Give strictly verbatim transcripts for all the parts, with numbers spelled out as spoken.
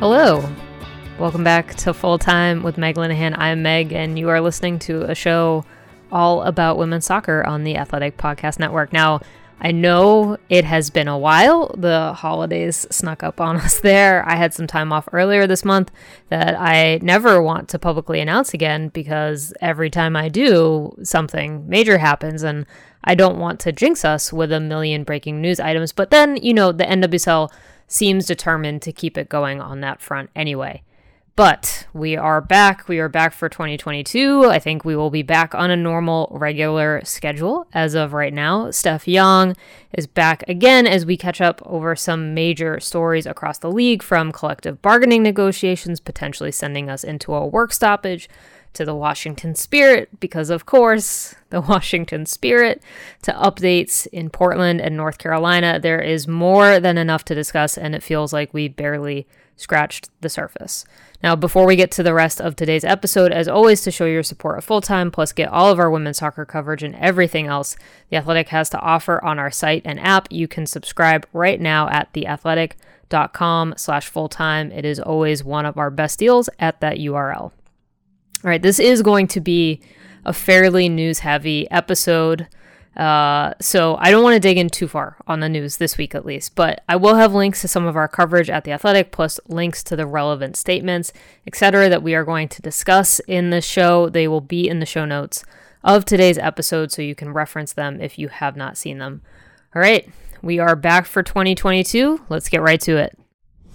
Hello. Welcome back to Full Time with Meg Linehan. I'm Meg, and you are listening to a show all about women's soccer on the Athletic Podcast Network. Now, I know it has been a while. The holidays snuck up on us there. I had some time off earlier this month that I never want to publicly announce again because every time I do, something major happens, and I don't want to jinx us with a million breaking news items. But then, you know, the N W S L seems determined to keep it going on that front anyway. But we are back. We are back for twenty twenty-two. I think we will be back on a normal, regular schedule as of right now. Steph Young is back again as we catch up over some major stories across the league, from collective bargaining negotiations potentially sending us into a work stoppage, to the Washington Spirit, because of course, the Washington Spirit, to updates in Portland and North Carolina. There is more than enough to discuss, and it feels like we barely scratched the surface. Now, before we get to the rest of today's episode, as always, to show your support of Full Time, plus get all of our women's soccer coverage and everything else The Athletic has to offer on our site and app, you can subscribe right now at theathletic.com slash fulltime. It is always one of our best deals at that U R L. All right, this is going to be a fairly news-heavy episode, uh, so I don't want to dig in too far on the news this week at least, but I will have links to some of our coverage at The Athletic, plus links to the relevant statements, et cetera, that we are going to discuss in this show. They will be in the show notes of today's episode, so you can reference them if you have not seen them. All right, we are back for twenty twenty-two. Let's get right to it.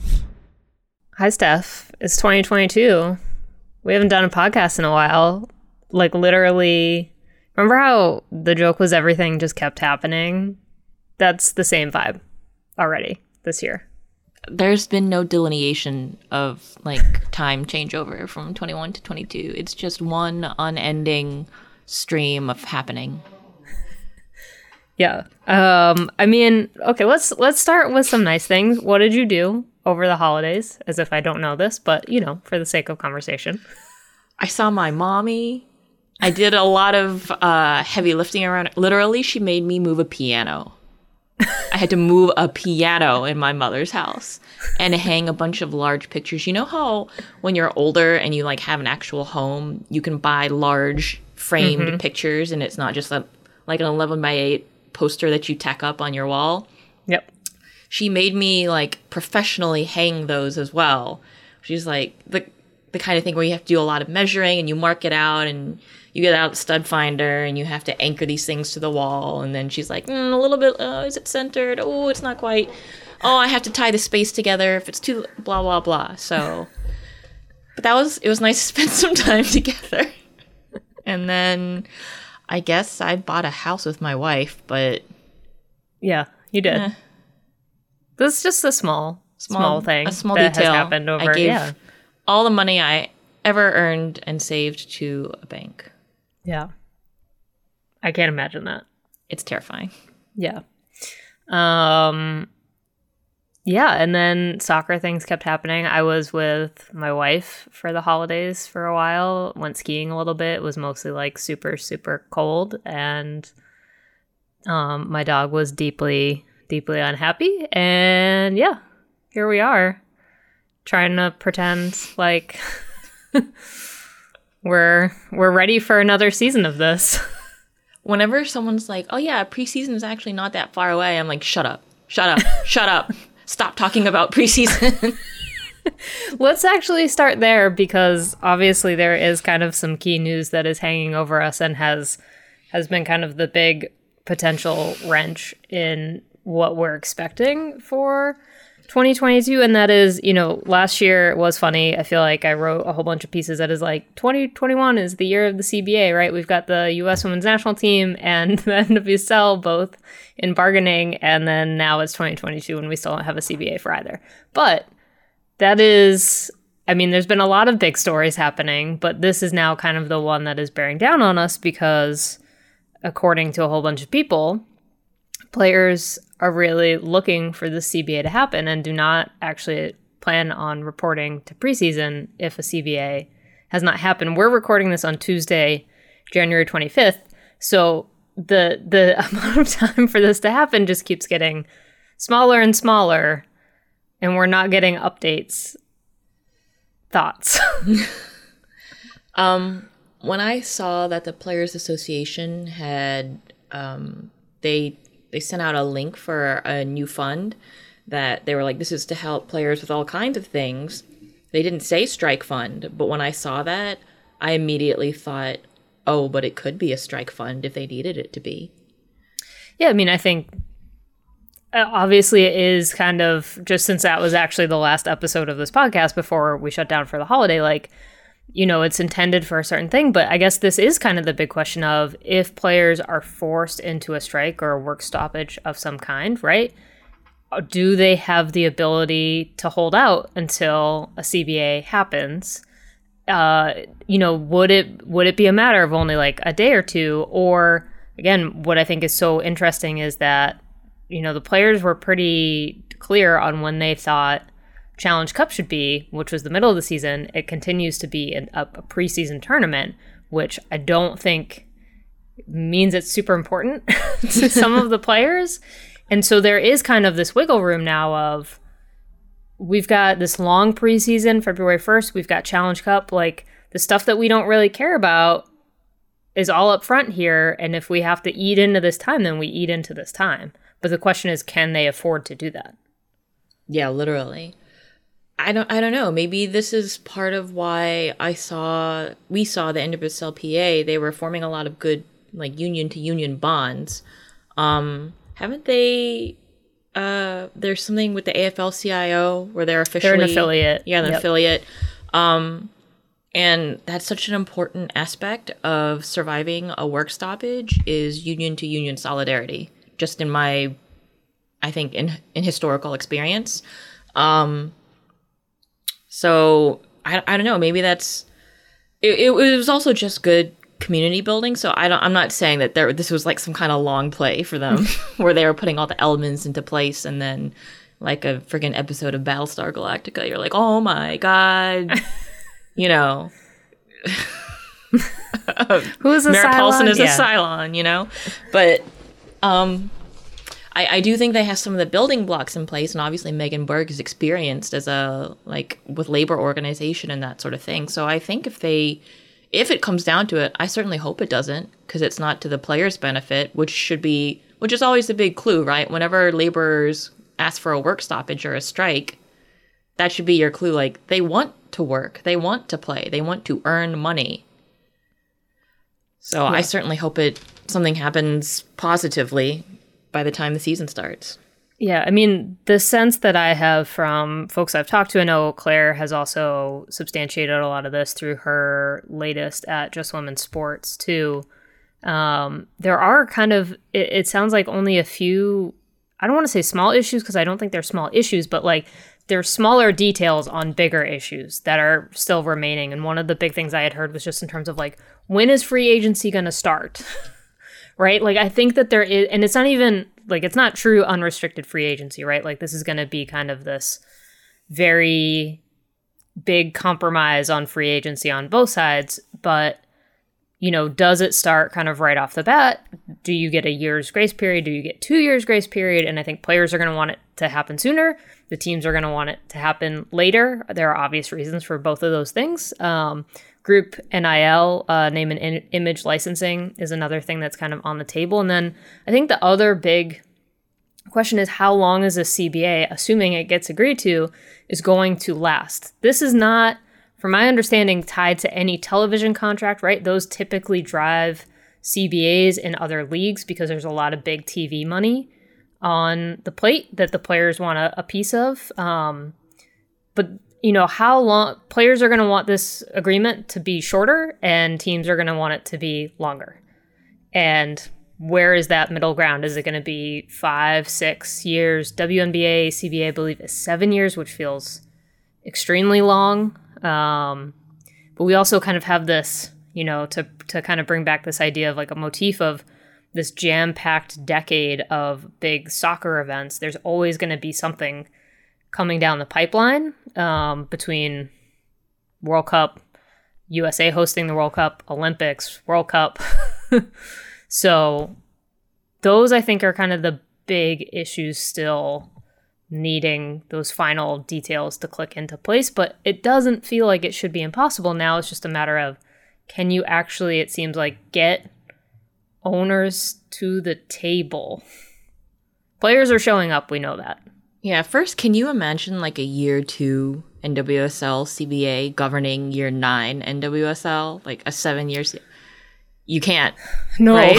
Hi, Steph. It's twenty twenty-two. We haven't done a podcast in a while. Like, literally, remember how the joke was everything just kept happening? That's the same vibe already this year. There's been no delineation of, like, time changeover from twenty-one to twenty-two. It's just one unending stream of happening. Yeah. Um, I mean, okay, let's let's start with some nice things. What did you do over the holidays? As if I don't know this, but, you know, for the sake of conversation. I saw my mommy. I did a lot of uh, heavy lifting around. Literally, she made me move a piano. I had to move a piano in my mother's house and hang a bunch of large pictures. You know how when you're older and you, like, have an actual home, you can buy large framed mm-hmm. pictures, and it's not just a like an eleven by eight poster that you tack up on your wall? Yep. She made me, like, professionally hang those as well. She's like, the the kind of thing where you have to do a lot of measuring and you mark it out and you get out the stud finder and you have to anchor these things to the wall. And then she's like, mm, a little bit, uh, is it centered? Oh, it's not quite. Oh, I have to tie the space together if it's too blah, blah, blah. So, but that was, it was nice to spend some time together. And then I guess I bought a house with my wife, but. Yeah, you did. Eh. This is just a small, small, small thing a small that detail. has happened over, I gave yeah. all the money I ever earned and saved to a bank. Yeah. I can't imagine that. It's terrifying. Yeah. Um, yeah, and then soccer things kept happening. I was with my wife for the holidays for a while, went skiing a little bit. It was mostly like super, super cold, and um, my dog was deeply, deeply unhappy. And yeah, here we are, trying to pretend like we're we're ready for another season of this. Whenever someone's like, oh yeah, preseason is actually not that far away, I'm like, shut up, shut up, shut up. Stop talking about preseason. Let's actually start there, because obviously there is kind of some key news that is hanging over us and has has been kind of the big potential wrench in what we're expecting for twenty twenty-two. And that is, you know, last year was funny. I feel like I wrote a whole bunch of pieces that is like twenty twenty-one is the year of the C B A, right? We've got the U S women's national team and the N W S L both in bargaining, and then now it's twenty twenty-two and we still don't have a C B A for either. But that is, I mean, there's been a lot of big stories happening, but this is now kind of the one that is bearing down on us because, according to a whole bunch of people, players are really looking for the C B A to happen and do not actually plan on reporting to preseason if a C B A has not happened. We're recording this on Tuesday, January twenty-fifth. So the the amount of time for this to happen just keeps getting smaller and smaller, and we're not getting updates Thoughts? um, when I saw that the Players Association had, um, they they sent out a link for a new fund that they were like, this is to help players with all kinds of things. They didn't say strike fund, but when I saw that, I immediately thought, oh, but it could be a strike fund if they needed it to be. Yeah, I mean, I think uh, obviously it is kind of, just since that was actually the last episode of this podcast before we shut down for the holiday, like, you know, it's intended for a certain thing. But I guess this is kind of the big question of if players are forced into a strike or a work stoppage of some kind, right? Do they have the ability to hold out until a C B A happens? Uh, you know, would it would it be a matter of only like a day or two? Or again, what I think is so interesting is that, you know, the players were pretty clear on when they thought Challenge Cup should be, which was the middle of the season. It continues to be an, a, a preseason tournament, which I don't think means it's super important to some of the players. And so there is kind of this wiggle room now of, we've got this long preseason, February first, we've got Challenge Cup, like the stuff that we don't really care about is all up front here. And if we have to eat into this time, then we eat into this time. But the question is, can they afford to do that? Yeah, literally. I don't I don't know. Maybe this is part of why I saw, we saw the N W S L P A, they were forming a lot of good like union to union bonds. Um, haven't they Uh, there's something with the A F L C I O where they're officially... They're an affiliate. Yeah, they're an yep. affiliate. Um, and that's such an important aspect of surviving a work stoppage is union-to-union solidarity, just in my, I think, in, in historical experience. Um, so, I, I don't know, maybe that's... It, it was also just good community building, so I don't I'm not saying that there this was like some kind of long play for them where they were putting all the elements into place and then like a friggin' episode of Battlestar Galactica, you're like, oh my god, you know, who is a Merritt Cylon? Paulson is yeah. a Cylon, you know. But um I, I do think they have some of the building blocks in place, and obviously Megan Berg is experienced as a like with labor organization and that sort of thing. So I think if they If it comes down to it, I certainly hope it doesn't, because it's not to the players' benefit, which should be, which is always the big clue, right? Whenever laborers ask for a work stoppage or a strike, that should be your clue. Like, they want to work, they want to play, they want to earn money. So yeah. I certainly hope it something happens positively by the time the season starts. Yeah, I mean, the sense that I have from folks I've talked to, I know Claire has also substantiated a lot of this through her latest at Just Women's Sports, too. Um, there are kind of, it, it sounds like only a few, I don't want to say small issues because I don't think they're small issues, but like there's smaller details on bigger issues that are still remaining. And one of the big things I had heard was just in terms of like, when is free agency going to start? Right? Like, I think that there is, and it's not even, like, it's not true unrestricted free agency, right? Like, this is going to be kind of this very big compromise on free agency on both sides. But, you know, does it start kind of right off the bat? Do you get a year's grace period? Do you get two years grace period? And I think players are going to want it to happen sooner. The teams are going to want it to happen later. There are obvious reasons for both of those things. Um, Group N I L, uh, name and in- image licensing is another thing that's kind of on the table. And then I think the other big question is, how long is a C B A, assuming it gets agreed to, is going to last? This is not, from my understanding, tied to any television contract, right? Those typically drive C B As in other leagues because there's a lot of big T V money on the plate that the players want a, a piece of. Um, but you know, how long players are going to want this agreement to be shorter and teams are going to want it to be longer. And where is that middle ground? Is it going to be five, six years? W N B A, C B A, I believe, is seven years, which feels extremely long. Um, but we also kind of have this, you know, to, to kind of bring back this idea of like a motif of this jam-packed decade of big soccer events. There's always going to be something coming down the pipeline um, between World Cup, U S A hosting the World Cup, Olympics, World Cup. So those, I think, are kind of the big issues still needing those final details to click into place. But it doesn't feel like it should be impossible now. It's just a matter of, can you actually, it seems like, get owners to the table? Players are showing up, we know that. Yeah, first, can you imagine like a year two N W S L C B A governing year nine N W S L? Like a seven years? You can't. No. Right?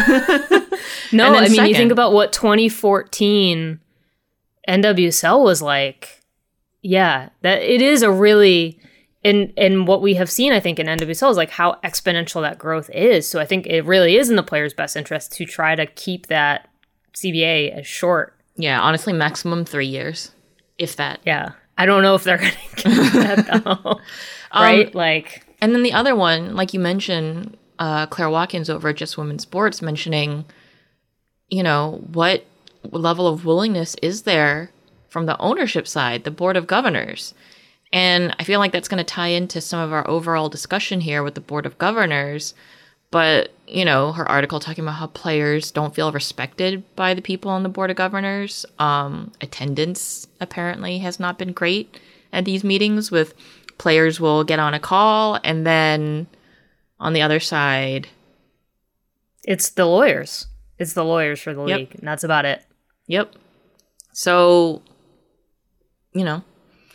No, I mean, second, you think about what twenty fourteen N W S L was like. Yeah, that it is a really, and and what we have seen, I think, in N W S L is like how exponential that growth is. So I think it really is in the players' best interest to try to keep that C B A as short. Yeah, honestly, maximum three years, if that. Yeah, I don't know if they're going to keep that though, right? Um, like, and then the other one, like you mentioned, uh, Claire Watkins over at Just Women's Sports mentioning, you know, what level of willingness is there from the ownership side, the board of governors. And I feel like that's going to tie into some of our overall discussion here with the board of governors. But, you know, her article talking about how players don't feel respected by the people on the board of governors. Um, attendance apparently has not been great at these meetings, with players will get on a call and then on the other side, it's the lawyers. It's the lawyers for the yep. league, and that's about it. Yep. So, you know,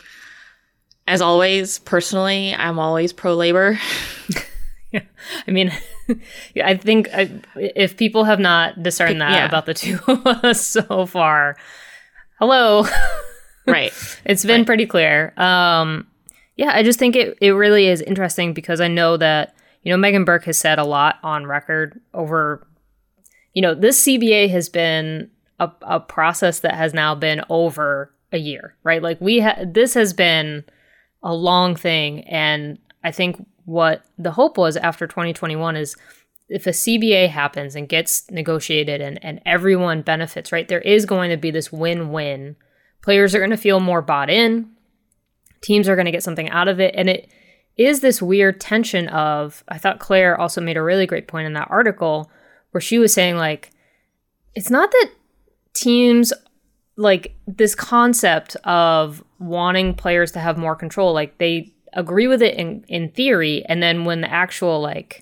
as always, personally, I'm always pro-labor. Yeah. I mean, I think I, if people have not discerned that yeah. about the two of us so far, hello. Right. It's been right. pretty clear. Um, yeah, I just think it, it really is interesting because I know that, you know, Megan Burke has said a lot on record over, you know, this C B A has been a, a process that has now been over a year, right? Like we ha- this has been a long thing. And I think what the hope was after twenty twenty-one is if a C B A happens and gets negotiated and, and everyone benefits, right, there is going to be this win-win. Players are going to feel more bought in. Teams are going to get something out of it. And it is this weird tension of, I thought Claire also made a really great point in that article where she was saying, like, it's not that teams, like, this concept of wanting players to have more control, like, they agree with it in, in theory, and then when the actual, like,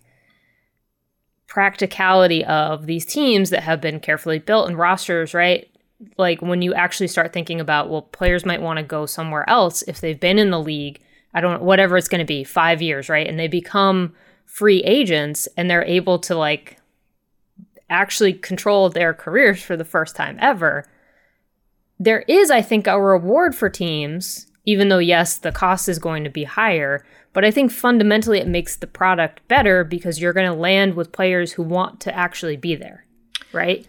practicality of these teams that have been carefully built and rosters, right? Like, when you actually start thinking about, well, players might want to go somewhere else if they've been in the league, I don't know, whatever it's going to be, five years, right? And they become free agents and they're able to, like, actually control their careers for the first time ever. There is, I think, a reward for teams, even though, yes, the cost is going to be higher. But I think fundamentally it makes the product better because you're going to land with players who want to actually be there, right?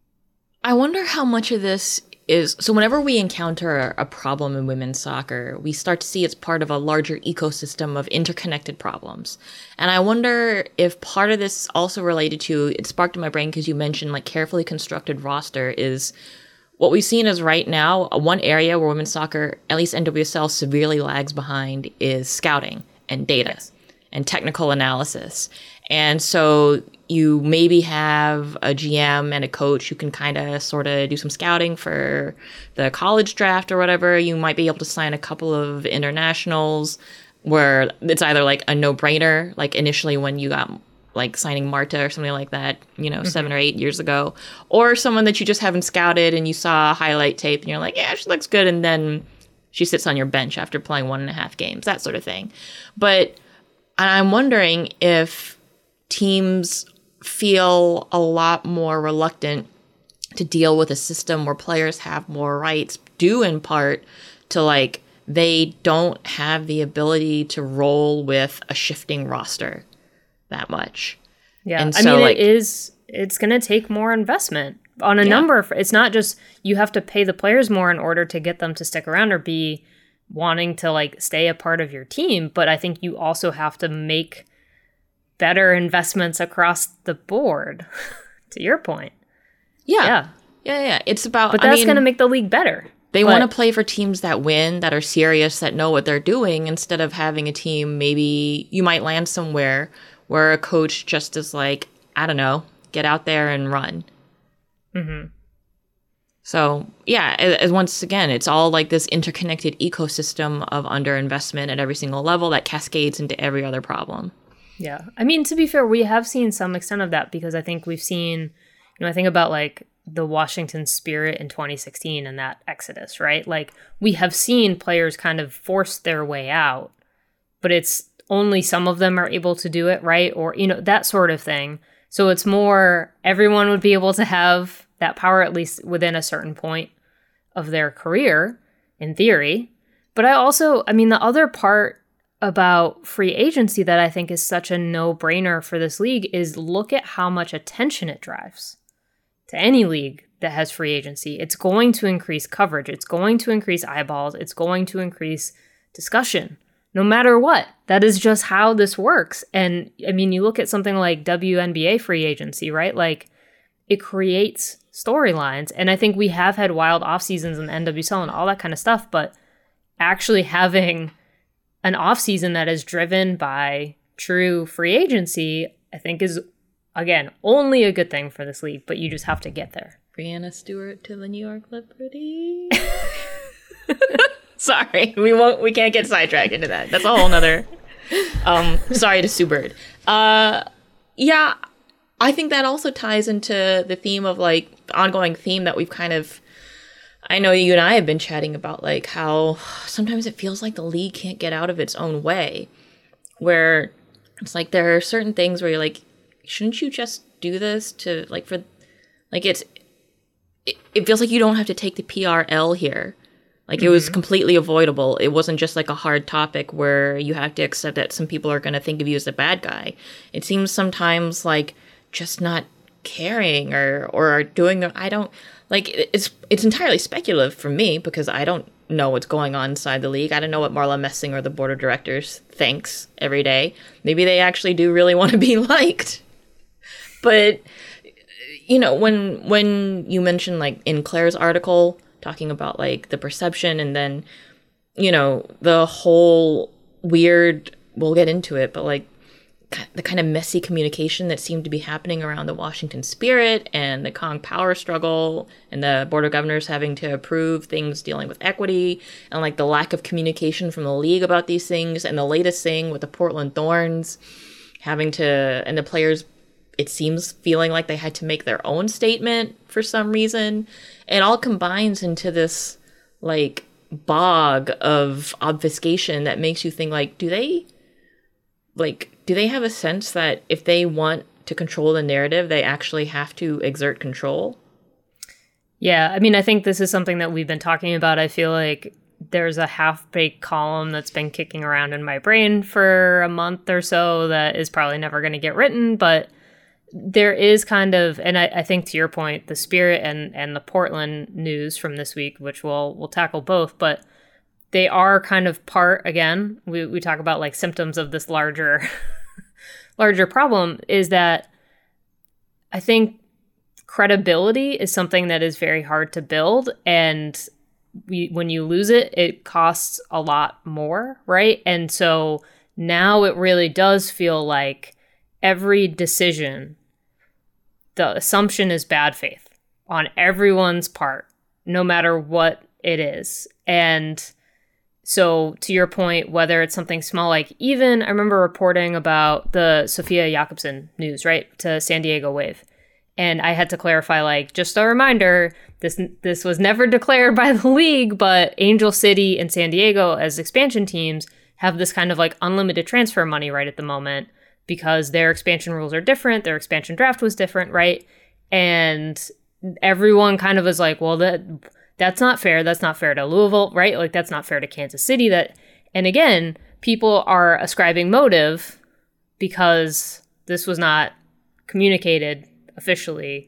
I wonder how much of this is... So whenever we encounter a problem in women's soccer, we start to see it's part of a larger ecosystem of interconnected problems. And I wonder if part of this also related to... It sparked in my brain because you mentioned, like, carefully constructed roster is... What we've seen is right now, one area where women's soccer, at least N W S L, severely lags behind is scouting and data yes. and technical analysis. And so you maybe have a G M and a coach who can kind of sort of do some scouting for the college draft or whatever. You might be able to sign a couple of internationals where it's either like a no-brainer, like initially when you got like signing Marta or something like that, you know, mm-hmm. seven or eight years ago, or someone that you just haven't scouted and you saw a highlight tape and you're like, yeah, she looks good. And then she sits on your bench after playing one and a half games, that sort of thing. But I'm wondering if teams feel a lot more reluctant to deal with a system where players have more rights, due in part to, like, they don't have the ability to roll with a shifting roster that much. Yeah. And I so, mean, like, it is, it's going to take more investment on a yeah. number of, it's not just you have to pay the players more in order to get them to stick around or be wanting to, like, stay a part of your team. But I think you also have to make better investments across the board, to your point. Yeah. Yeah. Yeah. Yeah. It's about, but I that's mean, going to make the league better. They but, want to play for teams that win, that are serious, that know what they're doing, instead of having a team, maybe you might land somewhere where a coach just is like, I don't know, get out there and run. Mm-hmm. So yeah, as once again, it's all like this interconnected ecosystem of underinvestment at every single level that cascades into every other problem. Yeah. I mean, to be fair, we have seen some extent of that because I think we've seen, you know, I think about like the Washington Spirit in twenty sixteen and that exodus, right? Like we have seen players kind of force their way out, but it's only some of them are able to do it, right? Or, you know, that sort of thing. So it's more everyone would be able to have that power, at least within a certain point of their career, in theory. But I also, I mean, the other part about free agency that I think is such a no-brainer for this league is look at how much attention it drives to any league that has free agency. It's going to increase coverage. It's going to increase eyeballs. It's going to increase discussion, no matter what. That is just how this works. And I mean, you look at something like W N B A free agency, right? Like it creates storylines. And I think we have had wild off seasons in the N W S L and all that kind of stuff, but actually having an off season that is driven by true free agency, I think is, again, only a good thing for this league, but you just have to get there. Breanna Stewart to the New York Liberty. Sorry, we won't. We can't get sidetracked into that. That's a whole nother. Um, sorry to Sue Bird. Uh, yeah, I think that also ties into the theme of like the ongoing theme that we've kind of. I know you and I have been chatting about like how sometimes it feels like the league can't get out of its own way, where it's like there are certain things where you're like, shouldn't you just do this to like for, like it's. It, it feels like you don't have to take the P R L here. Like, it was mm-hmm. completely avoidable. It wasn't just, like, a hard topic where you have to accept that some people are going to think of you as a bad guy. It seems sometimes, like, just not caring or, or doing... I don't... Like, it's it's entirely speculative for me because I don't know what's going on inside the league. I don't know what Marla Messing or the board of directors thinks every day. Maybe they actually do really want to be liked. But, you know, when when you mentioned, like, in Claire's article... talking about like the perception and then, you know, the whole weird, we'll get into it, but like the kind of messy communication that seemed to be happening around the Washington Spirit and the Kong power struggle and the Board of Governors having to approve things dealing with equity and like the lack of communication from the league about these things. And the latest thing with the Portland Thorns having to, and the players, it seems feeling like they had to make their own statement for some reason. It all combines into this like bog of obfuscation that makes you think like, do they like, do they have a sense that if they want to control the narrative, they actually have to exert control? Yeah. I mean, I think this is something that we've been talking about. I feel like there's a half-baked column that's been kicking around in my brain for a month or so that is probably never going to get written, but there is kind of, and I, I think to your point, the Spirit and, and the Portland news from this week, which we'll we'll tackle both, but they are kind of part, again, we, we talk about like symptoms of this larger larger problem, is that I think credibility is something that is very hard to build, and we, when you lose it, it costs a lot more, right? And so now it really does feel like every decision, the assumption is bad faith on everyone's part, no matter what it is. And so to your point, whether it's something small, like even I remember reporting about the Sophia Jakobsen news, right, to San Diego Wave. And I had to clarify, like, just a reminder, this this was never declared by the league, but Angel City and San Diego as expansion teams have this kind of like unlimited transfer money right at the moment, because their expansion rules are different, their expansion draft was different, right? And everyone kind of was like, well, that that's not fair. That's not fair to Louisville, right? Like, that's not fair to Kansas City. That, and again, people are ascribing motive because this was not communicated officially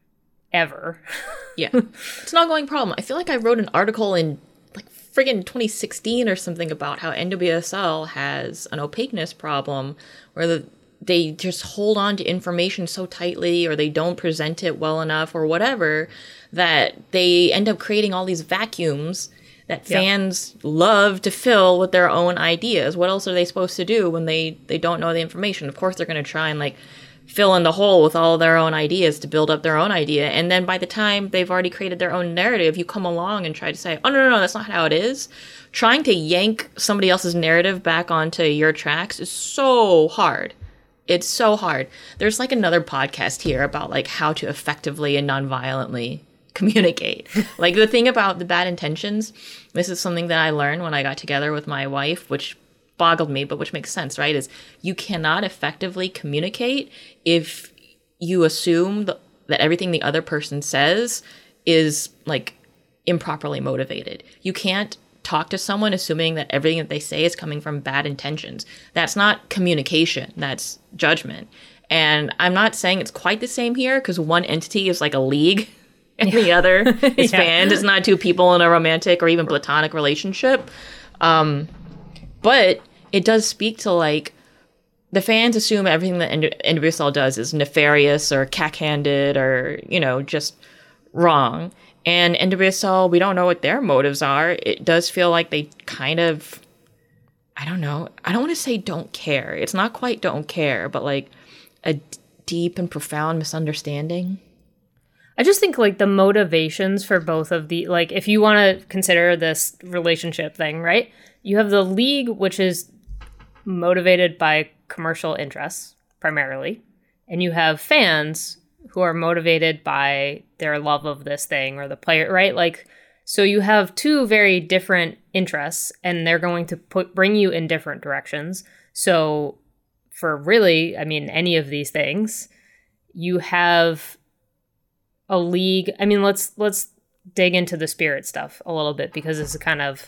ever. Yeah. It's an ongoing problem. I feel like I wrote an article in like friggin' twenty sixteen or something about how N W S L has an opaqueness problem where the, they just hold on to information so tightly, or they don't present it well enough or whatever, that they end up creating all these vacuums that fans yeah. love to fill with their own ideas. What else are they supposed to do when they, they don't know the information? Of course, they're going to try and like fill in the hole with all their own ideas to build up their own idea. And then by the time they've already created their own narrative, you come along and try to say, oh, no, no, no, that's not how it is. Trying to yank somebody else's narrative back onto your tracks is so hard. It's so hard. There's like another podcast here about like how to effectively and nonviolently communicate. Like the thing about the bad intentions, this is something that I learned when I got together with my wife, which boggled me, but which makes sense, right? Is you cannot effectively communicate if you assume th- that everything the other person says is like improperly motivated. You can't talk to someone assuming that everything that they say is coming from bad intentions. That's not communication. That's judgment. And I'm not saying it's quite the same here because one entity is like a league and yeah. the other is yeah. fans. It's not two people in a romantic or even platonic relationship. Um, but it does speak to like the fans assume everything that N W S L does is nefarious or cack-handed or, you know, just wrong. And N W S L, we don't know what their motives are. It does feel like they kind of, I don't know. I don't want to say don't care. It's not quite don't care, but like a d- deep and profound misunderstanding. I just think like the motivations for both of the, like if you want to consider this relationship thing, right? You have the league, which is motivated by commercial interests primarily. And you have fans who are motivated by their love of this thing or the player, right? Like, so you have two very different interests and they're going to put bring you in different directions. So for really, I mean, any of these things, you have a league. I mean, let's, let's dig into the Spirit stuff a little bit because it's kind of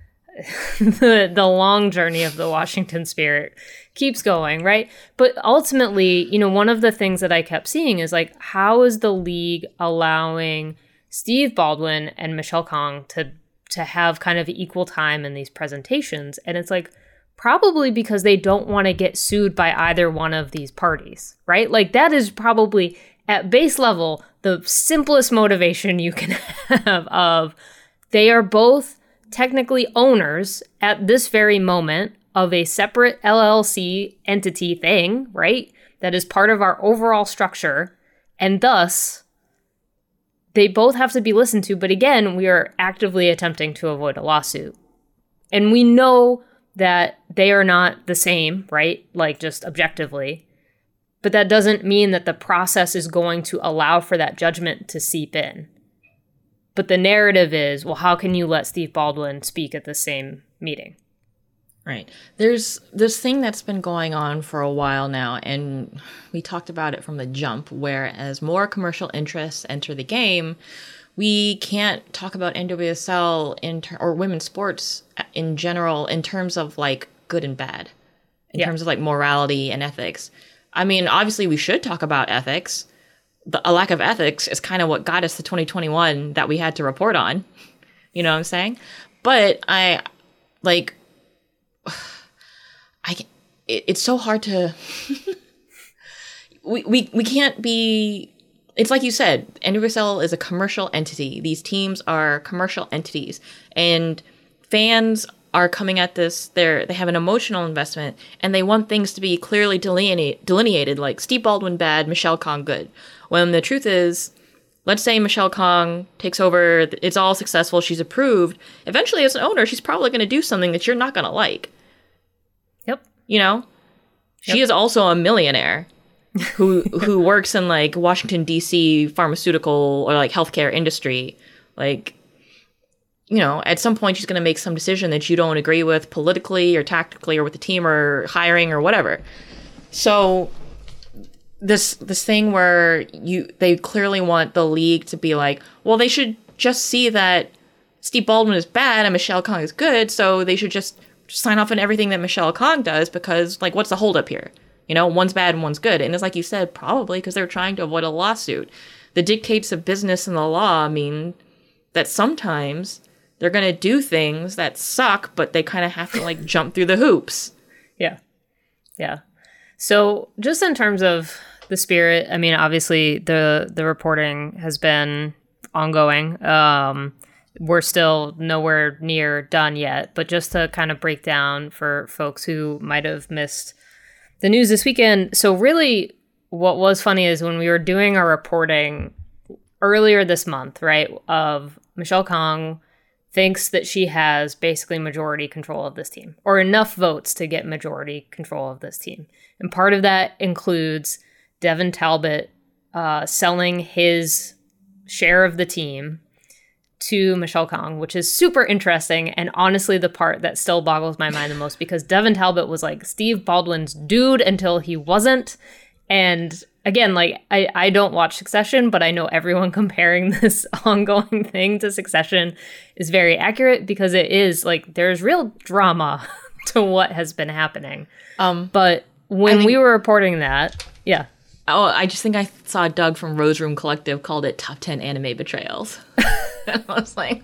the, the long journey of the Washington Spirit keeps going, right? But ultimately, you know, one of the things that I kept seeing is like, how is the league allowing Steve Baldwin and Michelle Kang to to have kind of equal time in these presentations? And it's like, probably because they don't want to get sued by either one of these parties, right? Like that is probably at base level the simplest motivation you can have of they are both technically owners at this very moment of a separate L L C entity thing, right? That is part of our overall structure. And thus, they both have to be listened to. But again, we are actively attempting to avoid a lawsuit. And we know that they are not the same, right? Like just objectively. But that doesn't mean that the process is going to allow for that judgment to seep in. But the narrative is, well, how can you let Steve Baldwin speak at the same meeting? Right. There's this thing that's been going on for a while now, and we talked about it from the jump, where as more commercial interests enter the game, we can't talk about N W S L in ter- or women's sports in general in terms of like good and bad, in yeah. terms of like morality and ethics. I mean, obviously we should talk about ethics. The, a lack of ethics is kind of what got us to twenty twenty-one that we had to report on. You know what I'm saying? But I like... I, it, it's so hard to, we, we, we can't be, it's like you said, N W S L is a commercial entity. These teams are commercial entities and fans are coming at this, they're, they have an emotional investment and they want things to be clearly delineate, delineated like Steve Baldwin bad, Michelle Kang good. When the truth is, let's say Michelle Kang takes over, it's all successful, she's approved. Eventually as an owner, she's probably going to do something that you're not going to like. Yep. You know, yep. She is also a millionaire who who works in like Washington, D C pharmaceutical or like healthcare industry. Like, you know, at some point she's going to make some decision that you don't agree with politically or tactically or with the team or hiring or whatever. So this this thing where you they clearly want the league to be like, well, they should just see that Steve Baldwin is bad and Michelle Kang is good, so they should just sign off on everything that Michelle Kang does because, like, what's the holdup here? You know, one's bad and one's good. And it's like you said, probably because they're trying to avoid a lawsuit. The dictates of business and the law mean that sometimes they're going to do things that suck, but they kind of have to, like, jump through the hoops. Yeah. Yeah. So just in terms of the Spirit, I mean, obviously the the reporting has been ongoing. Um We're still nowhere near done yet, but just to kind of break down for folks who might have missed the news this weekend. So really, what was funny is when we were doing our reporting earlier this month, right, of Michelle Kang thinks that she has basically majority control of this team, or enough votes to get majority control of this team. And part of that includes Devin Talbot uh, selling his share of the team to Michelle Kang, which is super interesting. And honestly, the part that still boggles my mind the most, because Devin Talbot was like Steve Baldwin's dude until he wasn't. And again, like, I, I don't watch Succession, but I know everyone comparing this ongoing thing to Succession is very accurate, because it is like there's real drama to what has been happening. Um, but when think, we were reporting that, yeah. Oh, I just think I saw Doug from Rose Room Collective called it top ten anime betrayals. I was like,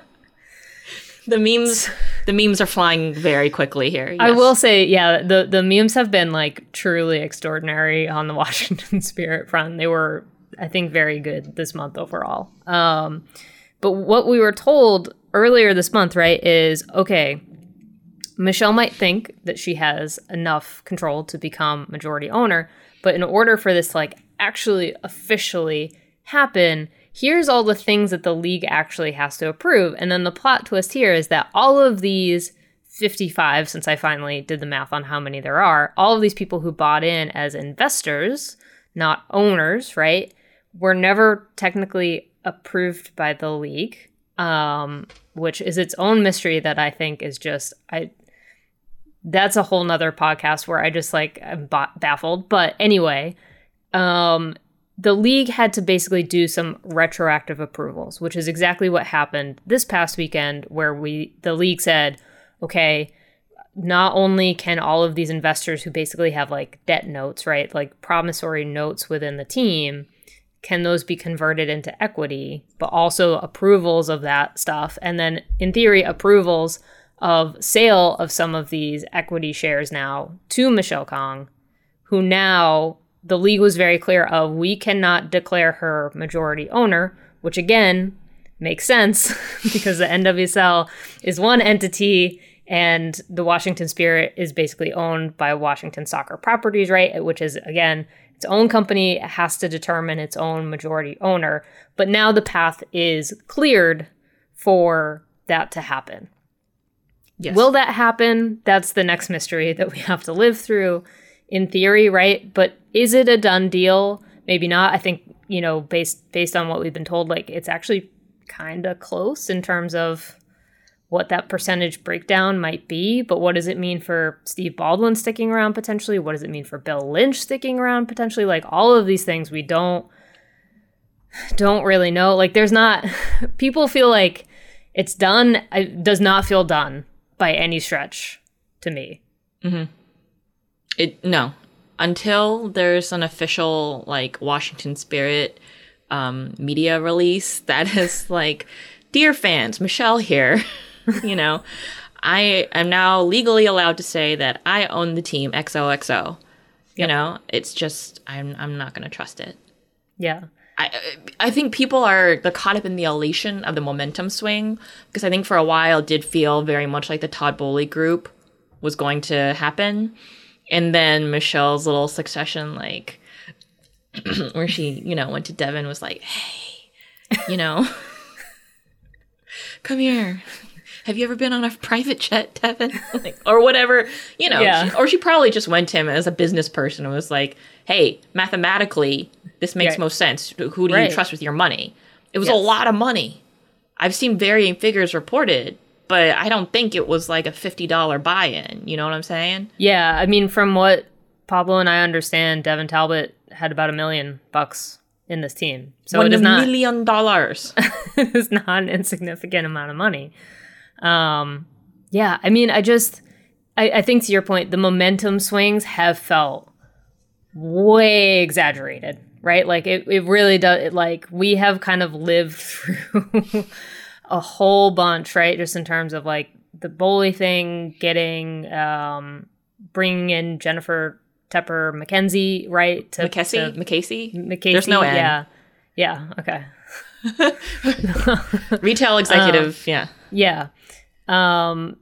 the memes, the memes are flying very quickly here. Yes. I will say, yeah, the, the memes have been like truly extraordinary on the Washington Spirit front. They were, I think, very good this month overall. Um, but what we were told earlier this month, right, is, okay, Michelle might think that she has enough control to become majority owner, but in order for this to like actually officially happen, here's all the things that the league actually has to approve. And then the plot twist here is that all of these fifty-five, since I finally did the math on how many there are, all of these people who bought in as investors, not owners, right, were never technically approved by the league, um, which is its own mystery that I think is just, I, that's a whole nother podcast where I just like, I'm baffled. But anyway, um, the league had to basically do some retroactive approvals, which is exactly what happened this past weekend, where we the league said, okay, not only can all of these investors who basically have like debt notes, right, like promissory notes within the team, can those be converted into equity, but also approvals of that stuff. And then in theory, approvals of sale of some of these equity shares now to Michelle Kang, who now the league was very clear of, we cannot declare her majority owner, which again makes sense because the N W S L is one entity and the Washington Spirit is basically owned by Washington Soccer Properties, right? Which is, again, its own company. It has to determine its own majority owner. But now the path is cleared for that to happen. Yes. Will that happen? That's the next mystery that we have to live through. In theory, right? But is it a done deal? Maybe not. I think, you know, based based on what we've been told, like it's actually kind of close in terms of what that percentage breakdown might be. But what does it mean for Steve Baldwin sticking around potentially? What does it mean for Bill Lynch sticking around potentially? Like all of these things we don't don't really know. Like there's not, people feel like it's done. It does not feel done by any stretch to me. Mm-hmm. It no, until there's an official like Washington Spirit um, media release that is like, dear fans, Michelle here. You know, I am now legally allowed to say that I own the team X O X O. You yep. know, it's just I'm I'm not going to trust it. Yeah. I I think people are they're caught up in the elation of the momentum swing, because I think for a while it did feel very much like the Todd Boehly group was going to happen. And then Michelle's little succession, like, where she, you know, went to Devin, was like, hey, you know, come here. Have you ever been on a private jet, Devin? Like, or whatever, you know. Yeah. She, or she probably just went to him as a business person and was like, hey, mathematically, this makes right. most sense. Who do right. you trust with your money? It was yes. a lot of money. I've seen varying figures reported, but I don't think it was like a fifty dollars buy-in. You know what I'm saying? Yeah. I mean, from what Pablo and I understand, Devin Talbot had about a million bucks in this team. So One it is not, million dollars. It is not an insignificant amount of money. Um, yeah. I mean, I just, I, I think to your point, the momentum swings have felt way exaggerated, right? Like it, it really does. It, like we have kind of lived through a whole bunch, right? Just in terms of like the Boehly thing, getting, um, bringing in Jennifer Tepper McKenzie, right? To, McKessie? to, McCasey? McCasey? There's no N. Yeah. Yeah. Okay. Retail executive. Um, yeah. Yeah. Um,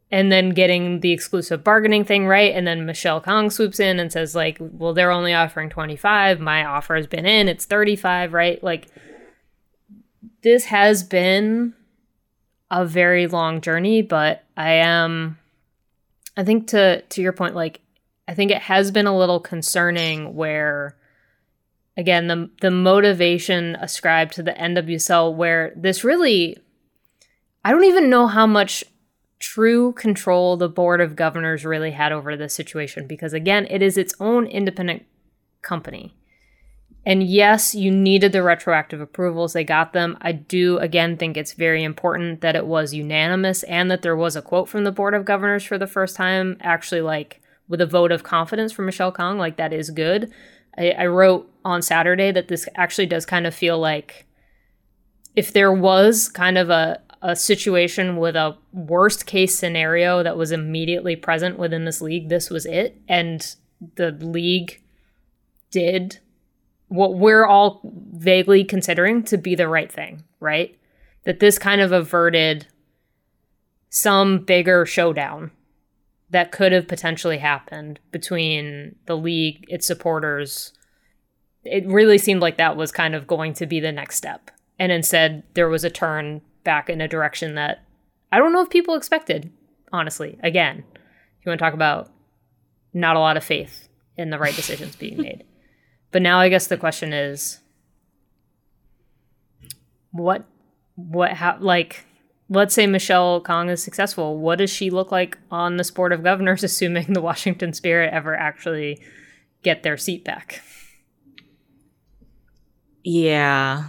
and then getting the exclusive bargaining thing right. And then Michelle Kang swoops in and says, like, well, they're only offering twenty-five. My offer has been in. It's thirty-five, right? Like, this has been a very long journey, but I am, I think to, to your point, like, I think it has been a little concerning where, again, the the motivation ascribed to the N W S L, where this really, I don't even know how much true control the Board of Governors really had over this situation, because again, it is its own independent company. And yes, you needed the retroactive approvals. They got them. I do, again, think it's very important that it was unanimous and that there was a quote from the Board of Governors for the first time, actually, like, with a vote of confidence from Michelle Kang. Like, that is good. I, I wrote on Saturday that this actually does kind of feel like if there was kind of a, a situation with a worst case scenario that was immediately present within this league, this was it. And the league did what we're all vaguely considering to be the right thing, right? That this kind of averted some bigger showdown that could have potentially happened between the league, its supporters. It really seemed like that was kind of going to be the next step. And instead, there was a turn back in a direction that I don't know if people expected, honestly. Again, if you want to talk about not a lot of faith in the right decisions being made. But now I guess the question is, what, what, how, like, let's say Michelle Kang is successful. What does she look like on this Board of Governors, assuming the Washington Spirit ever actually get their seat back? Yeah.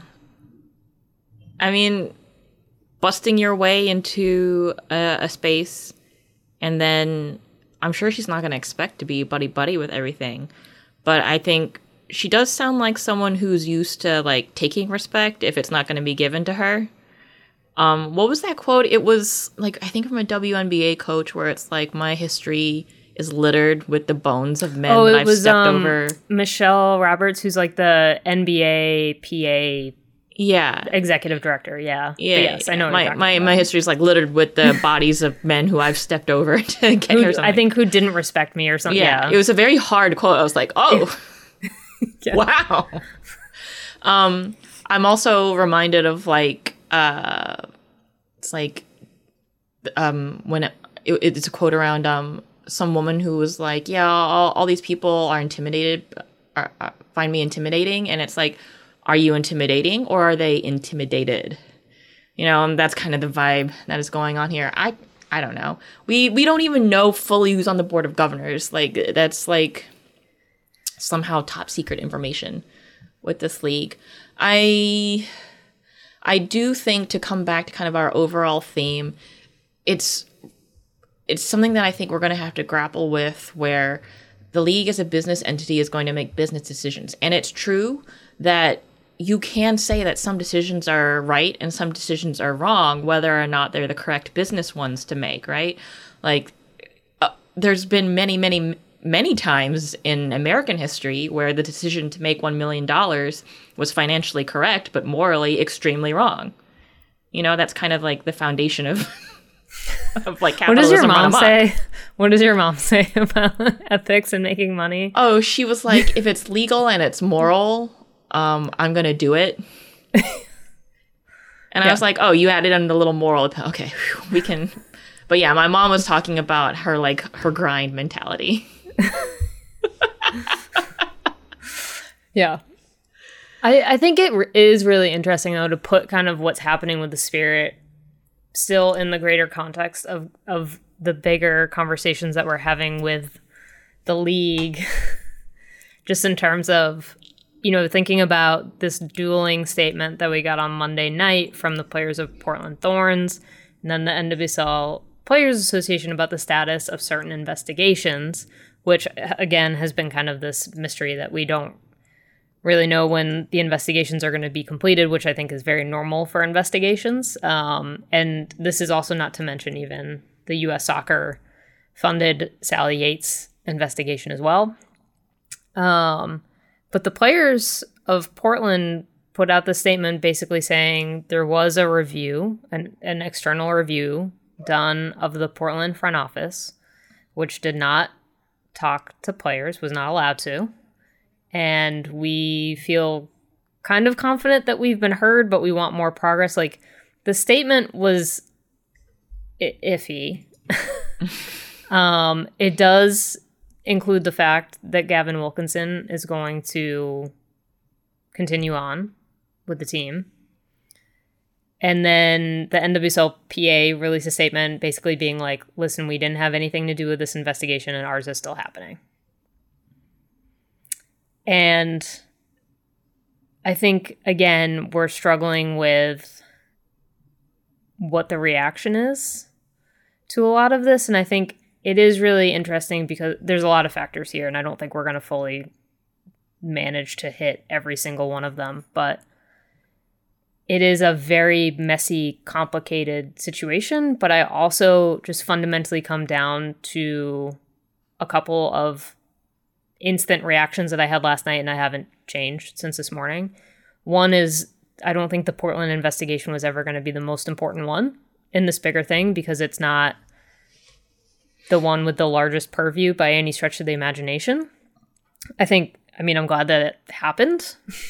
I mean, busting your way into a, a space, and then I'm sure she's not going to expect to be buddy-buddy with everything. But I think she does sound like someone who's used to, like, taking respect if it's not going to be given to her. Um, what was that quote? It was, like, I think from a W N B A coach, where it's like, my history is littered with the bones of men oh, that it I've was, stepped um, over. Michelle Roberts, who's like the N B A P A yeah. executive director. Yeah. Yeah. But yes, yeah. I know what my you're talking my, about. my history is, like, littered with the bodies of men who I've stepped over to get Who, or something. I think who didn't respect me or something. Yeah. Yeah. It was a very hard quote. I was like, oh, Yeah. wow. um, I'm also reminded of, like, uh, it's like, um, when it, it, it's a quote around um some woman who was like, yeah, all, all these people are intimidated, are, are, find me intimidating, and it's like, are you intimidating or are they intimidated? You know, and that's kind of the vibe that is going on here. I I don't know. We we don't even know fully who's on the Board of Governors. Like, that's like somehow top secret information with this league. I I do think, to come back to kind of our overall theme, it's it's something that I think we're going to have to grapple with, where the league as a business entity is going to make business decisions. And it's true that you can say that some decisions are right and some decisions are wrong, whether or not they're the correct business ones to make, right? Like, uh, there's been many, many, many times in American history where the decision to make one million dollars was financially correct, but morally extremely wrong. You know, that's kind of like the foundation of, of like, capitalism. What does your mom run amok. say? What does your mom say about ethics and making money? Oh, she was like, if it's legal and it's moral, um, I'm going to do it. And yeah. I was like, oh, you added in the little moral. Okay, whew, we can. But yeah, my mom was talking about her, like, her grind mentality. Yeah. I, I think it re- is really interesting, though, to put kind of what's happening with the Spirit still in the greater context of, of the bigger conversations that we're having with the league. Just in terms of, you know, thinking about this dueling statement that we got on Monday night from the players of Portland Thorns, and then the N W S L Players Association about the status of certain investigations, which, again, has been kind of this mystery that we don't really know when the investigations are going to be completed, which I think is very normal for investigations. Um, and this is also not to mention even the U S Soccer funded Sally Yates investigation as well. Um, but the players of Portland put out the statement basically saying there was a review, an, an external review done of the Portland front office, which did not talk to players, was not allowed to. And we feel kind of confident that we've been heard, but we want more progress. Like, the statement was I- iffy. um, it does include the fact that Gavin Wilkinson is going to continue on with the team. And then the N W S L P A released a statement basically being like, listen, we didn't have anything to do with this investigation and ours is still happening. And I think, again, we're struggling with what the reaction is to a lot of this. And I think it is really interesting because there's a lot of factors here, and I don't think we're going to fully manage to hit every single one of them. But it is a very messy, complicated situation. But I also just fundamentally come down to a couple of instant reactions that I had last night, and I haven't changed since this morning. One is, I don't think the Portland investigation was ever going to be the most important one in this bigger thing, because it's not the one with the largest purview by any stretch of the imagination. I think, I mean, I'm glad that it happened.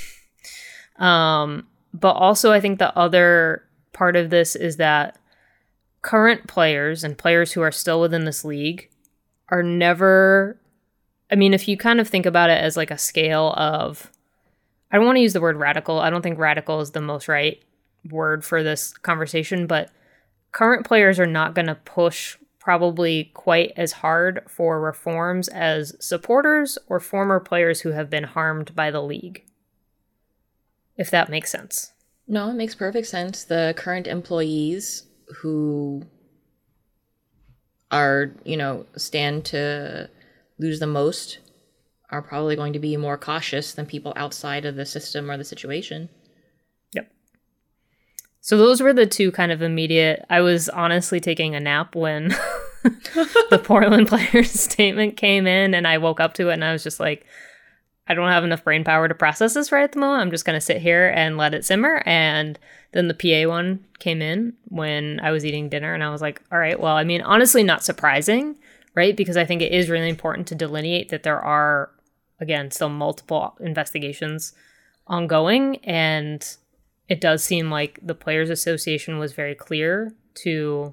um, but also I think the other part of this is that current players and players who are still within this league are never, I mean, if you kind of think about it as like a scale of, I don't want to use the word radical. I don't think radical is the most right word for this conversation, but current players are not going to push probably quite as hard for reforms as supporters or former players who have been harmed by the league. If that makes sense. No, it makes perfect sense. The current employees who are, you know, stand to lose the most are probably going to be more cautious than people outside of the system or the situation. Yep. So those were the two kind of immediate. I was honestly taking a nap when the Portland players statement came in, and I woke up to it and I was just like, I don't have enough brain power to process this right at the moment. I'm just going to sit here and let it simmer. And then the P A one came in when I was eating dinner, and I was like, all right, well, I mean, honestly, not surprising, right? Because I think it is really important to delineate that there are, again, still multiple investigations ongoing. And it does seem like the Players Association was very clear to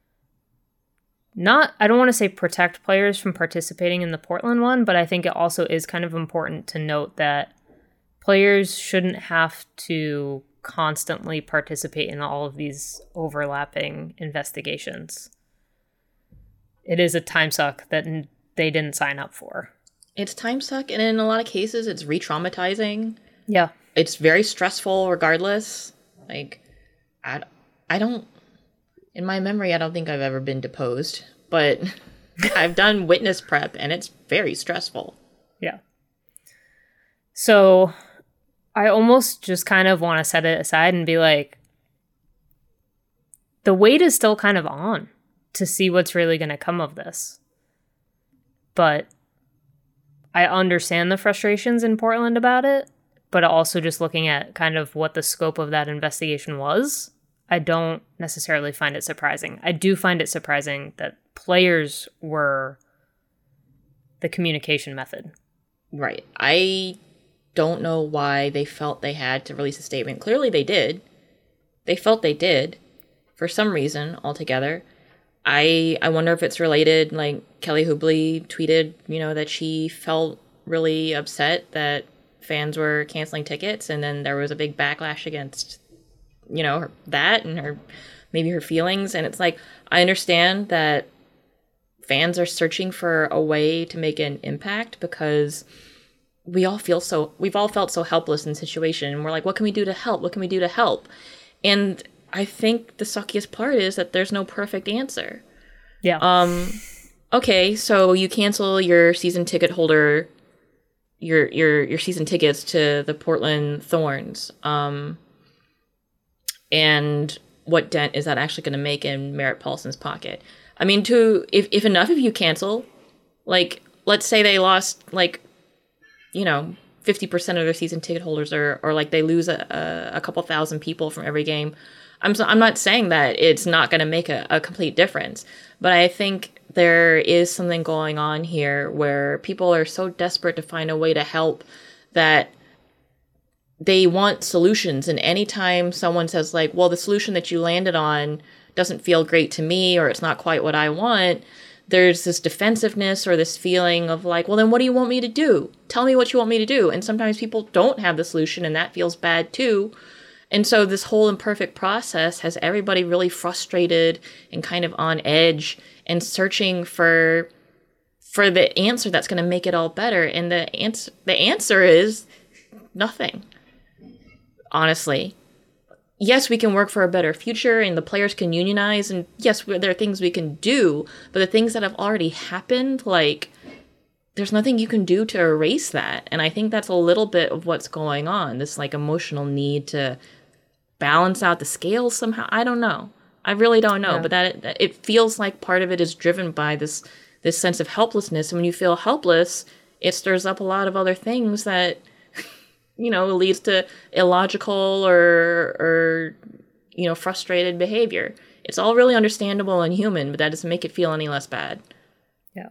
not, I don't want to say protect players from participating in the Portland one, but I think it also is kind of important to note that players shouldn't have to constantly participate in all of these overlapping investigations. It is a time suck that they didn't sign up for. It's time suck, and in a lot of cases, it's re-traumatizing. Yeah. It's very stressful regardless. Like, I, I don't, in my memory, I don't think I've ever been deposed, but I've done witness prep, and it's very stressful. Yeah. So I almost just kind of want to set it aside and be like, the wait is still kind of on to see what's really going to come of this. But I understand the frustrations in Portland about it, but also just looking at kind of what the scope of that investigation was, I don't necessarily find it surprising. I do find it surprising that players were the communication method. Right. I don't know why they felt they had to release a statement. Clearly they did. They felt they did for some reason altogether. I I wonder if it's related, like Kelly Hubley tweeted, you know, that she felt really upset that fans were canceling tickets, and then there was a big backlash against, you know, her, that and her, maybe her feelings. And it's like, I understand that fans are searching for a way to make an impact because we all feel so, we've all felt so helpless in the situation. And we're like, what can we do to help? What can we do to help? And I think the suckiest part is that there's no perfect answer. Yeah. Um, okay, so you cancel your season ticket holder, your your your season tickets to the Portland Thorns. Um, and what dent is that actually going to make in Merritt Paulson's pocket? I mean, to if if enough of you cancel, like let's say they lost like, you know, fifty percent of their season ticket holders, or or like they lose a, a, a couple thousand people from every game. I'm so, I'm not saying that it's not going to make a, a complete difference, but I think there is something going on here where people are so desperate to find a way to help that they want solutions. And anytime someone says like, well, the solution that you landed on doesn't feel great to me, or it's not quite what I want, there's this defensiveness or this feeling of like, well, then what do you want me to do? Tell me what you want me to do. And sometimes people don't have the solution, and that feels bad too. And so this whole imperfect process has everybody really frustrated and kind of on edge and searching for for the answer that's going to make it all better. And the answer the answer is nothing. Honestly. Yes, we can work for a better future and the players can unionize, and yes, there are things we can do, but the things that have already happened, like, there's nothing you can do to erase that. And I think that's a little bit of what's going on, this like emotional need to balance out the scales somehow. I don't know. I really don't know, yeah. But that it, it feels like part of it is driven by this this sense of helplessness. And when you feel helpless, it stirs up a lot of other things that, you know, leads to illogical or, or, you know, frustrated behavior. It's all really understandable and human, but that doesn't make it feel any less bad. Yeah.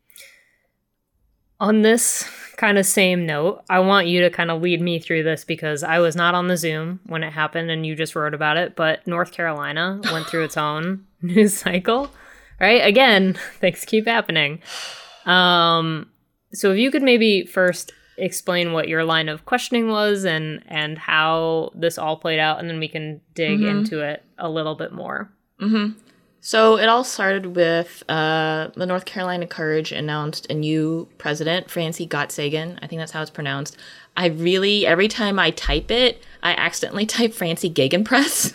On this kind of same note, I want you to kind of lead me through this because I was not on the Zoom when it happened and you just wrote about it, but North Carolina went through its own news cycle, right? Again, things keep happening. Um, so if you could maybe first explain what your line of questioning was and and how this all played out, and then we can dig mm-hmm. into it a little bit more. Mm-hmm. So it all started with uh, the North Carolina Courage announced a new president, Francie Gottsagen. I think that's how it's pronounced. I really, every time I type it, I accidentally type Francie Gegenpress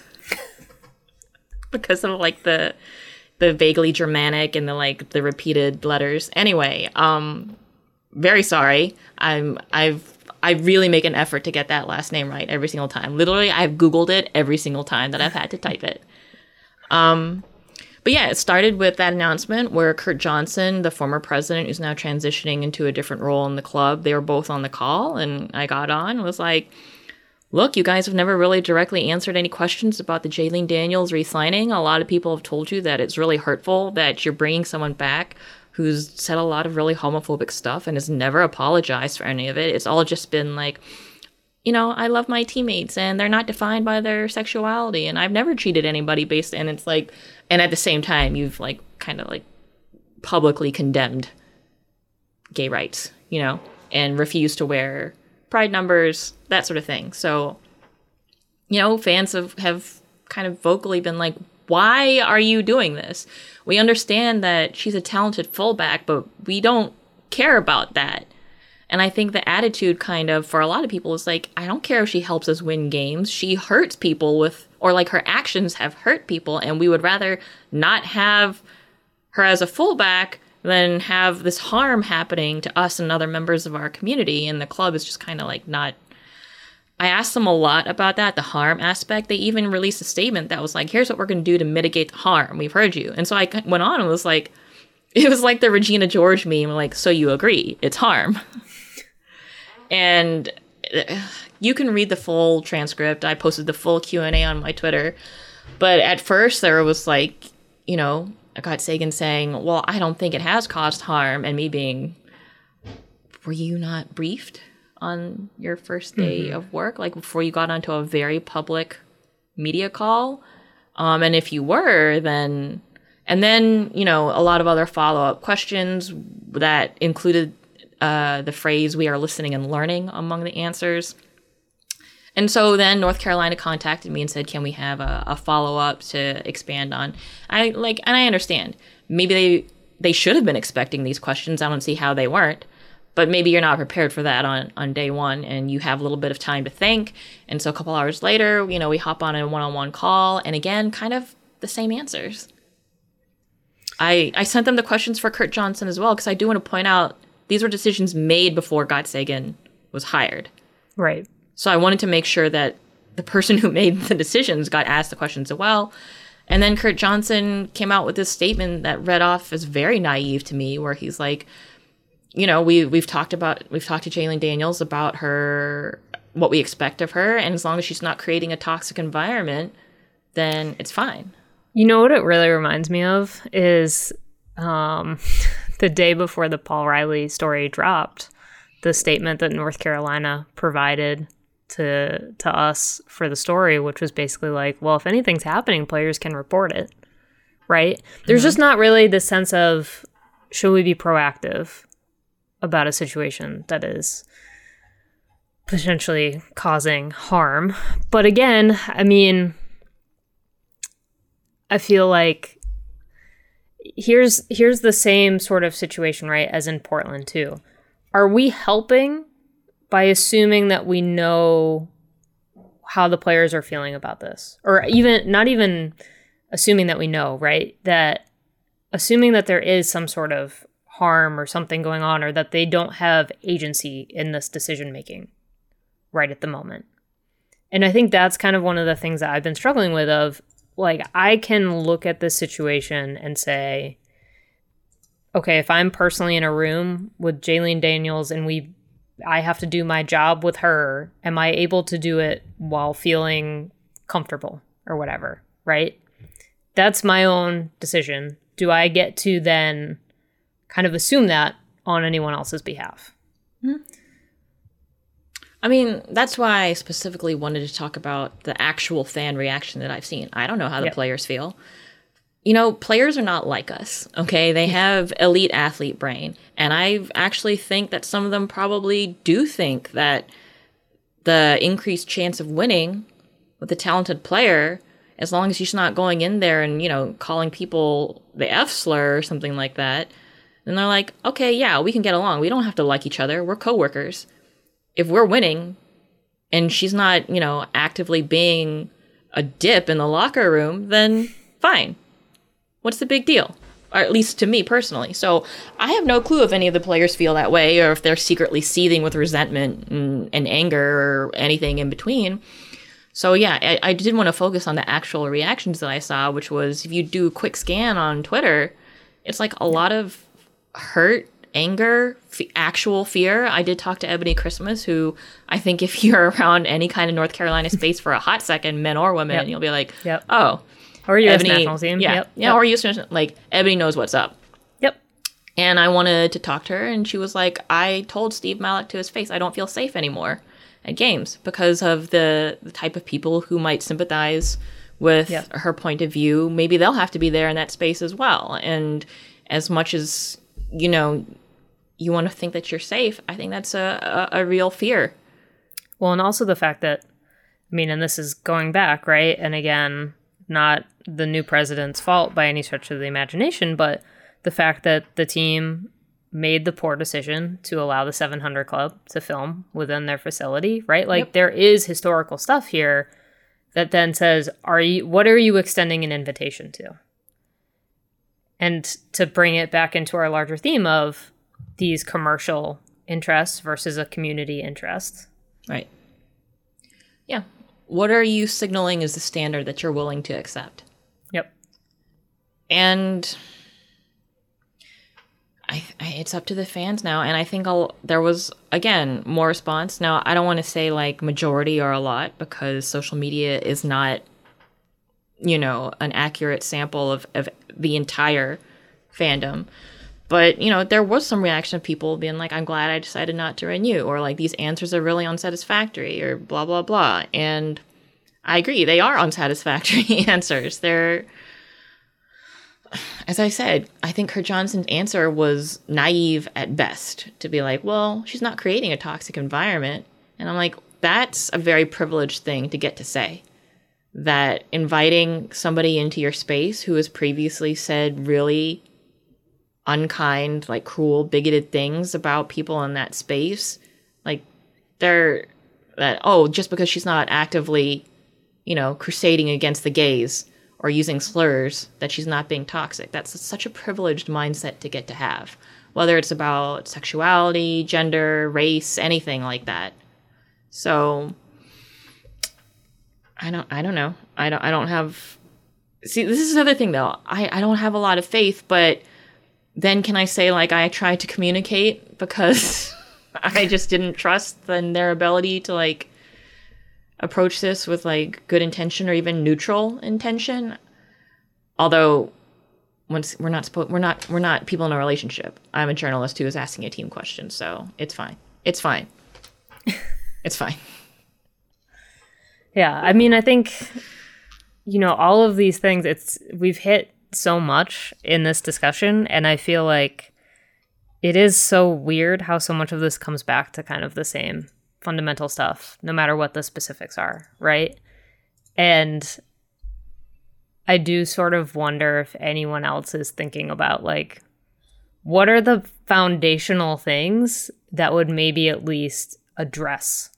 because of like the the vaguely Germanic and the like the repeated letters. Anyway, um. Very sorry. I'm I've I really make an effort to get that last name right every single time. Literally, I've Googled it every single time that I've had to type it. Um, but yeah, it started with that announcement where Kurt Johnson, the former president, who's now transitioning into a different role in the club, they were both on the call, and I got on and was like, look, you guys have never really directly answered any questions about the Jaylene Daniels re-signing. A lot of people have told you that it's really hurtful that you're bringing someone back who's said a lot of really homophobic stuff and has never apologized for any of it. It's all just been like, you know, I love my teammates and they're not defined by their sexuality and I've never cheated anybody based, and it's like, and at the same time, you've like kind of like publicly condemned gay rights, you know, and refused to wear pride numbers, that sort of thing. So, you know, fans have, have kind of vocally been like, why are you doing this? We understand that she's a talented fullback, but we don't care about that. And I think the attitude kind of for a lot of people is like, I don't care if she helps us win games. She hurts people with, or like her actions have hurt people. And we would rather not have her as a fullback than have this harm happening to us and other members of our community. And the club is just kind of like not. I asked them a lot about that, the harm aspect. They even released a statement that was like, here's what we're going to do to mitigate the harm. We've heard you. And so I went on and was like, it was like the Regina George meme, like, so you agree, it's harm. And you can read the full transcript. I posted the full Q and A on my Twitter. But at first there was like, you know, Gottsagen saying, well, I don't think it has caused harm. And me being, were you not briefed on your first day mm-hmm. of work, like before you got onto a very public media call? Um, and if you were, then, and then, you know, a lot of other follow-up questions that included uh, the phrase, we are listening and learning among the answers. And so then North Carolina contacted me and said, can we have a, a follow-up to expand on? I like, and I understand. Maybe they, they should have been expecting these questions. I don't see how they weren't. But maybe you're not prepared for that on, on day one and you have a little bit of time to think. And so a couple hours later, you know, we hop on a one-on-one call. And again, kind of the same answers. I I sent them the questions for Kurt Johnson as well, because I do want to point out these were decisions made before Gottsagen was hired. Right. So I wanted to make sure that the person who made the decisions got asked the questions as well. And then Kurt Johnson came out with this statement that read off as very naive to me, where he's like, you know, we, we've talked about, we've talked to Jaylene Daniels about her, what we expect of her. And as long as she's not creating a toxic environment, then it's fine. You know what it really reminds me of is um, the day before the Paul Riley story dropped, the statement that North Carolina provided to to us for the story, which was basically like, well, if anything's happening, players can report it, right? There's mm-hmm. just not really this sense of, should we be proactive about a situation that is potentially causing harm? But again, I mean, I feel like here's here's the same sort of situation, right, as in Portland too. Are we helping by assuming that we know how the players are feeling about this? Or even not even assuming that we know, right? That assuming that there is some sort of harm or something going on, or that they don't have agency in this decision making right at the moment. And I think that's kind of one of the things that I've been struggling with of, like, I can look at this situation and say, okay, if I'm personally in a room with Jaylene Daniels and we, I have to do my job with her, am I able to do it while feeling comfortable or whatever, right? That's my own decision. Do I get to then kind of assume that on anyone else's behalf? Mm-hmm. I mean, that's why I specifically wanted to talk about the actual fan reaction that I've seen. I don't know how the yep. players feel. You know, players are not like us, okay? They have elite athlete brain. And I actually think that some of them probably do think that the increased chance of winning with a talented player, as long as she's not going in there and, you know, calling people the F slur or something like that, then they're like, okay, yeah, we can get along. We don't have to like each other. We're coworkers. If we're winning and she's not, you know, actively being a dip in the locker room, then fine. What's the big deal? Or at least to me personally. So I have no clue if any of the players feel that way or if they're secretly seething with resentment and, and anger or anything in between. So yeah, I, I did want to focus on the actual reactions that I saw, which was, if you do a quick scan on Twitter, it's like a lot of hurt, anger, f- actual fear. I did talk to Ebony Christmas, who I think if you're around any kind of North Carolina space for a hot second, men or women, yep. you'll be like, yep. oh. Or U S Ebony, national team. Yeah, yep. yeah yep. or U S national, like, Ebony knows what's up. Yep. And I wanted to talk to her, and she was like, I told Steve Malek to his face, I don't feel safe anymore at games because of the, the type of people who might sympathize with yep. her point of view. Maybe they'll have to be there in that space as well. And as much as, you know, you want to think that you're safe, I think that's a, a, a real fear. Well, and also the fact that, I mean, and this is going back, right? And again, not the new president's fault by any stretch of the imagination, but the fact that the team made the poor decision to allow the seven hundred Club to film within their facility, right? Like, yep. there is historical stuff here that then says, "Are you? What are you extending an invitation to?" And to bring it back into our larger theme of these commercial interests versus a community interest. Right. Yeah. What are you signaling is the standard that you're willing to accept? Yep. And I, I, it's up to the fans now. And I think I'll, there was, again, more response. Now, I don't want to say like majority or a lot because social media is not, you know, an accurate sample of, of the entire fandom. But, you know, there was some reaction of people being like, I'm glad I decided not to renew, or like, these answers are really unsatisfactory, or blah, blah, blah. And I agree, they are unsatisfactory answers. They're, as I said, I think Kurt Johnson's answer was naive at best to be like, well, she's not creating a toxic environment. And I'm like, that's a very privileged thing to get to say. That inviting somebody into your space who has previously said really unkind, like cruel, bigoted things about people in that space, like they're that, oh, just because she's not actively, you know, crusading against the gays or using slurs, that she's not being toxic. That's such a privileged mindset to get to have, whether it's about sexuality, gender, race, anything like that. So I don't I don't know. I don't I don't have see this is another thing though. I, I don't have a lot of faith, but then can I say, like, I tried to communicate because I just didn't trust in their ability to, like, approach this with like good intention or even neutral intention. Although once we're not supposed we're not we're not people in a relationship. I'm a journalist who is asking a team question, so it's fine. It's fine. It's fine. Yeah, I mean, I think, you know, all of these things, it's we've hit so much in this discussion, and I feel like it is so weird how so much of this comes back to kind of the same fundamental stuff, no matter what the specifics are, right? And I do sort of wonder if anyone else is thinking about, like, what are the foundational things that would maybe at least address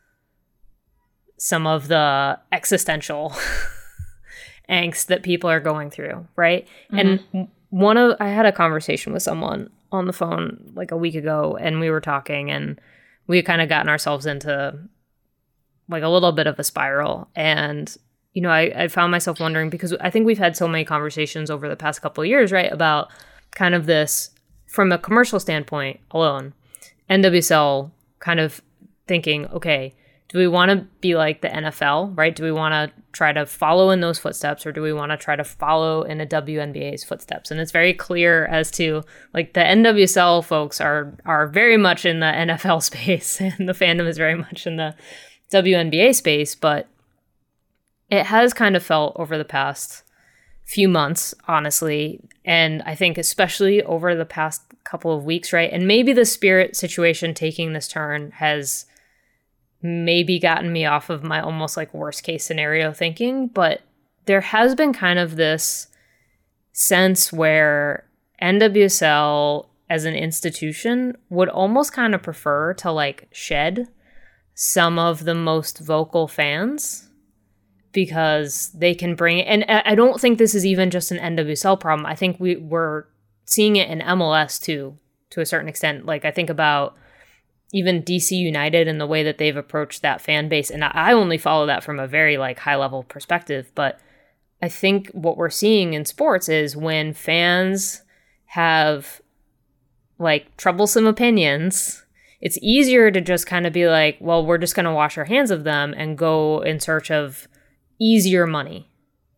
some of the existential angst that people are going through, right? Mm-hmm. And one of I had a conversation with someone on the phone like a week ago, and we were talking, and we had kind of gotten ourselves into like a little bit of a spiral. And, you know, I, I found myself wondering, because I think we've had so many conversations over the past couple of years, right, about kind of this, from a commercial standpoint alone, N W S L kind of thinking, okay, do we want to be like the N F L, right? Do we want to try to follow in those footsteps, or do we want to try to follow in a W N B A's footsteps? And it's very clear as to, like, the N W S L folks are are very much in the N F L space, and the fandom is very much in the W N B A space. But it has kind of felt over the past few months, honestly, and I think especially over the past couple of weeks, right? And maybe the Spirit situation taking this turn has maybe gotten me off of my almost like worst case scenario thinking, but there has been kind of this sense where N W S L as an institution would almost kind of prefer to like shed some of the most vocal fans, because they can bring, and I don't think this is even just an N W S L problem. I think we we're seeing it in M L S too, to a certain extent. Like, I think about even D C United and the way that they've approached that fan base. And I only follow that from a very like high level perspective. But I think what we're seeing in sports is when fans have like troublesome opinions, it's easier to just kind of be like, well, we're just going to wash our hands of them and go in search of easier money,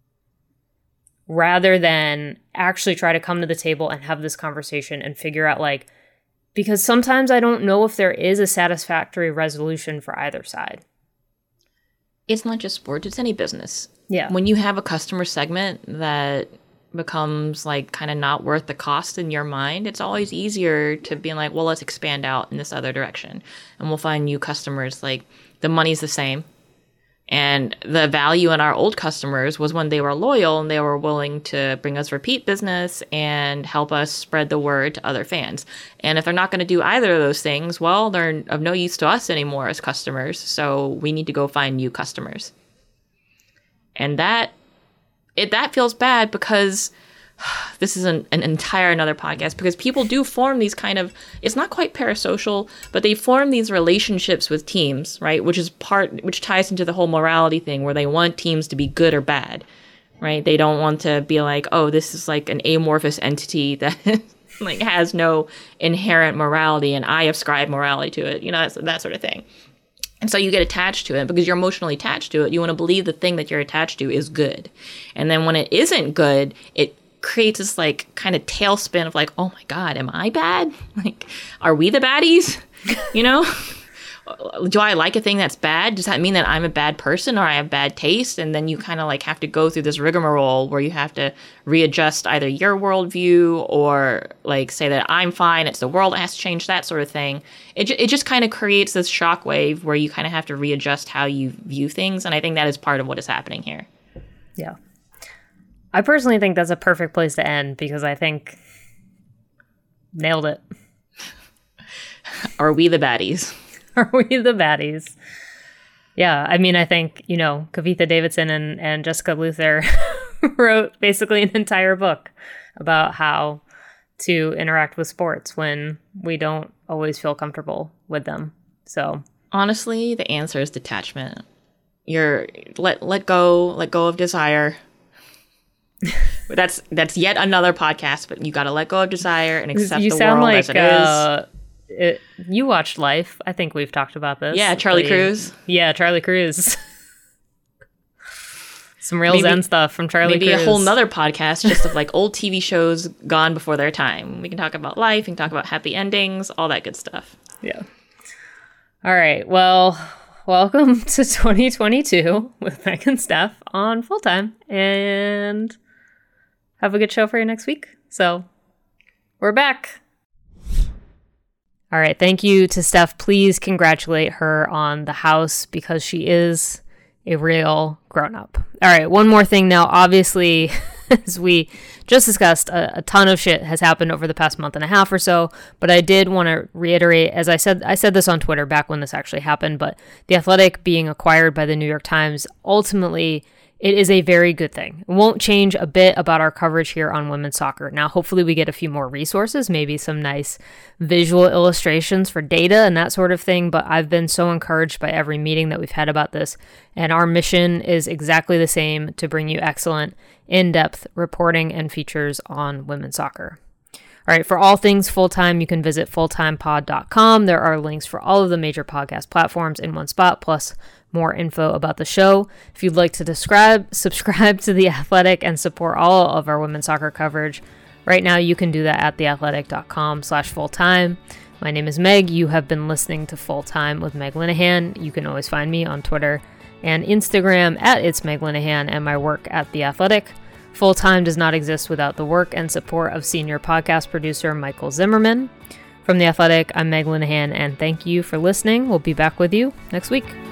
rather than actually try to come to the table and have this conversation and figure out, like, because sometimes I don't know if there is a satisfactory resolution for either side. It's not just sports, it's any business. Yeah. When you have a customer segment that becomes like kind of not worth the cost in your mind, it's always easier to be like, well, let's expand out in this other direction. And we'll find new customers. Like, the money's the same. And the value in our old customers was when they were loyal and they were willing to bring us repeat business and help us spread the word to other fans. And if they're not going to do either of those things, well, they're of no use to us anymore as customers. So we need to go find new customers. And that it that feels bad, because this is an, an entire another podcast, because people do form these kind of, it's not quite parasocial, but they form these relationships with teams, right? Which is part, which ties into the whole morality thing, where they want teams to be good or bad, right? They don't want to be like, oh, this is like an amorphous entity that like has no inherent morality and I ascribe morality to it, you know, that's, that sort of thing. And so you get attached to it because you're emotionally attached to it. You want to believe the thing that you're attached to is good. And then when it isn't good, it creates this like kind of tailspin of like, oh my God, am I bad? Like, are we the baddies? You know, do I like a thing that's bad? Does that mean that I'm a bad person or I have bad taste? And then you kind of like have to go through this rigmarole where you have to readjust either your worldview or like say that I'm fine, it's the world that has to change, that sort of thing. It, it just kind of creates this shockwave where you kind of have to readjust how you view things. And I think that is part of what is happening here. Yeah. I personally think that's a perfect place to end, because I think nailed it. Are we the baddies? Are we the baddies? Yeah, I mean, I think, you know, Kavitha Davidson and, and Jessica Luther wrote basically an entire book about how to interact with sports when we don't always feel comfortable with them. So honestly, the answer is detachment. You're let let go, let go of desire. That's that's yet another podcast, but you got to let go of desire and accept you the sound world like, as it uh, is. It, you watched Life. I think we've talked about this. Yeah, Charlie the, Cruz. Yeah, Charlie Cruz. Some real maybe, Zen stuff from Charlie maybe Cruz. a whole nother podcast just of like old T V shows gone before their time. We can talk about life, we can talk about happy endings, all that good stuff. Yeah. All right. Well, welcome to twenty twenty-two with Meg and Steph on Full Time, and have a good show for you next week. So we're back. All right. Thank you to Steph. Please congratulate her on the house because she is a real grown-up. All right, one more thing now. Obviously, as we just discussed, a, a ton of shit has happened over the past month and a half or so, but I did want to reiterate, as I said, I said this on Twitter back when this actually happened, but The Athletic being acquired by the New York Times, ultimately, it is a very good thing. It won't change a bit about our coverage here on women's soccer. Now, hopefully we get a few more resources, maybe some nice visual illustrations for data and that sort of thing, but I've been so encouraged by every meeting that we've had about this, and our mission is exactly the same, to bring you excellent, in-depth reporting and features on women's soccer. All right, for all things full-time, you can visit full time pod dot com. There are links for all of the major podcast platforms in one spot, plus more info about the show. If you'd like to describe, subscribe to The Athletic and support all of our women's soccer coverage, right now you can do that at theathletic dot com slash fulltime. My name is Meg. You have been listening to Full Time with Meg Linehan. You can always find me on Twitter and Instagram at It's Meg Linehan, and my work at The Athletic. Full Time does not exist without the work and support of senior podcast producer Michael Zimmerman. From The Athletic, I'm Meg Linehan, and thank you for listening. We'll be back with you next week.